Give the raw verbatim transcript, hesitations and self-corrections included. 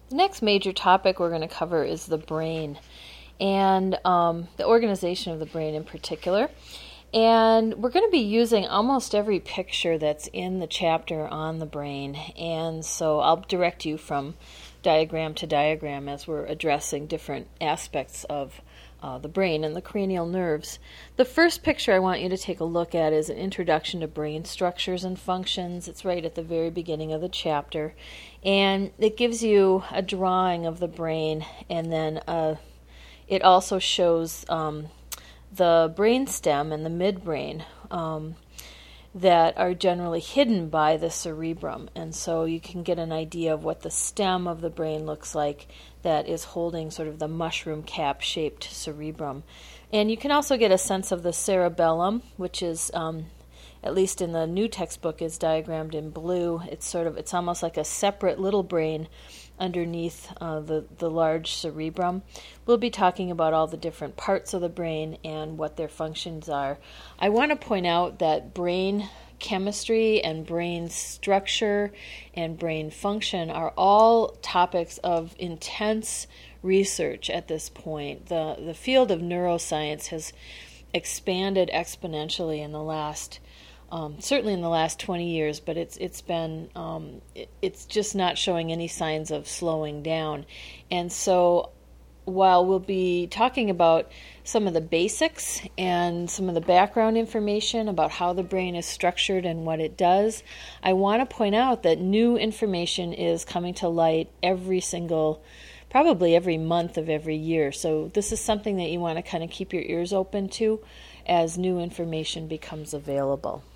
The next major topic we're going to cover is the brain, and um, the organization of the brain in particular. And we're going to be using almost every picture that's in the chapter on the brain, and so I'll direct you from diagram to diagram as we're addressing different aspects of uh, the brain and the cranial nerves. The first picture I want you to take a look at is an introduction to brain structures and functions. It's right at the very beginning of the chapter, and it gives you a drawing of the brain, and then uh, it also shows um, the brain stem and the midbrain um, that are generally hidden by the cerebrum. And so you can get an idea of what the stem of the brain looks like that is holding sort of the mushroom cap-shaped cerebrum. And you can also get a sense of the cerebellum, which is, um, at least in the new textbook, is diagrammed in blue. It's sort of, it's almost like a separate little brain underneath uh, the, the large cerebrum. We'll be talking about all the different parts of the brain and what their functions are. I want to point out that brain chemistry and brain structure and brain function are all topics of intense research at this point. The, the field of neuroscience has expanded exponentially in the last Um, certainly in the last twenty years, but it's it's been um, it, it's just not showing any signs of slowing down. And so while we'll be talking about some of the basics and some of the background information about how the brain is structured and what it does, I want to point out that new information is coming to light every single, probably every month of every year. So this is something that you want to kind of keep your ears open to as new information becomes available.